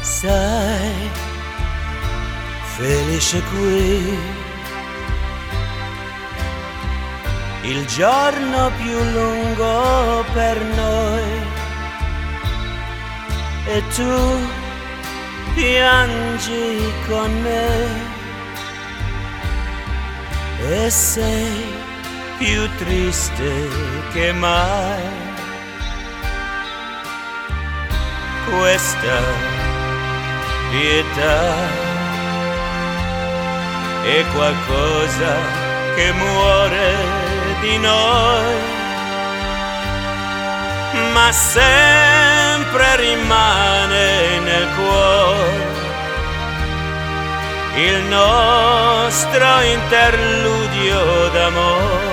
Sei felice qui, il giorno più lungo per noi, e tu piangi con me, e sei più triste che mai. Questa pietà è qualcosa che muore di noi, ma sempre rimane nel cuore il nostro interludio d'amore.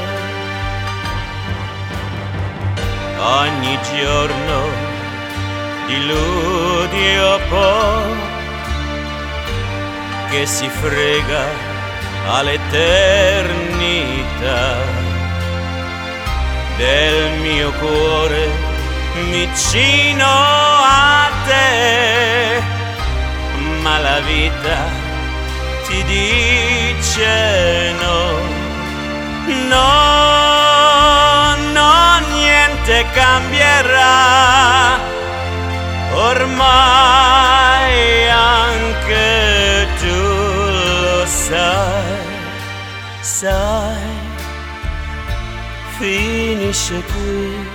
Ogni giorno diludio po' che si frega all'eternità del mio cuore vicino a te, ma la vita ti dice no, no, no, niente cambierà. Ormai anche tu lo sai, sai, finisce qui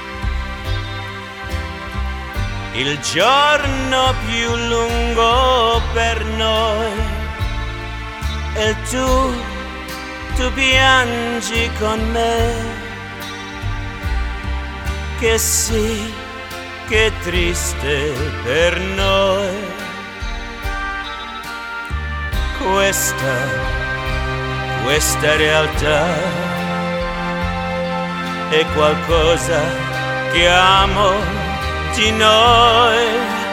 il giorno più lungo per noi, e tu piangi con me, che sì, che triste per noi. Questa realtà è qualcosa che amo di noi,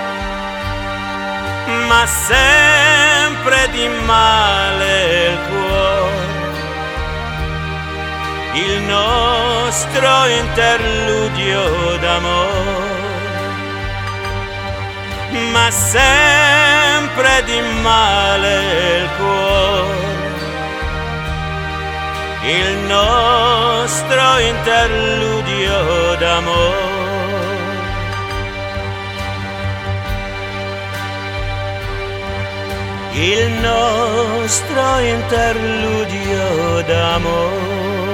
ma sempre di male il cuore, il nostro interludio d'amore, ma sempre di male il cuore, il nostro interludio d'amore. Il nostro interludio d'amore.